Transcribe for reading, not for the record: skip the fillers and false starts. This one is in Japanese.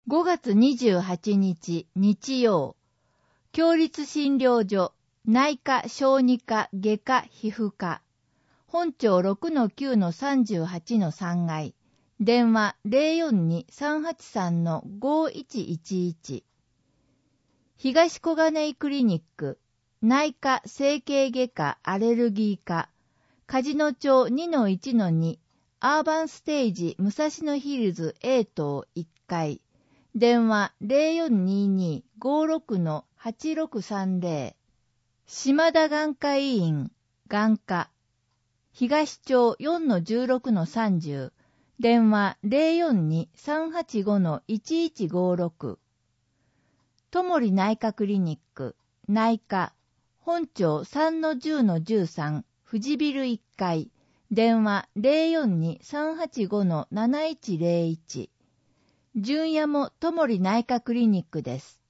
5月28日日曜、共立診療所、内科小児科外科皮膚科、本庁 6-9-38-3 階、電話 042-383-5111。東小金井クリニック、内科整形外科アレルギー科、梶野町 2-1-2、アーバンステージ武蔵野ヒルズ A 棟1階、電話 0422-56-8630。島田眼科医院、眼科、東町 4-16-30、電話 042-385-1156。ともり内科クリニック、内科、本町 3-10-13、富士ビル1階、電話 042-385-7101。純也もともり内科クリニックです。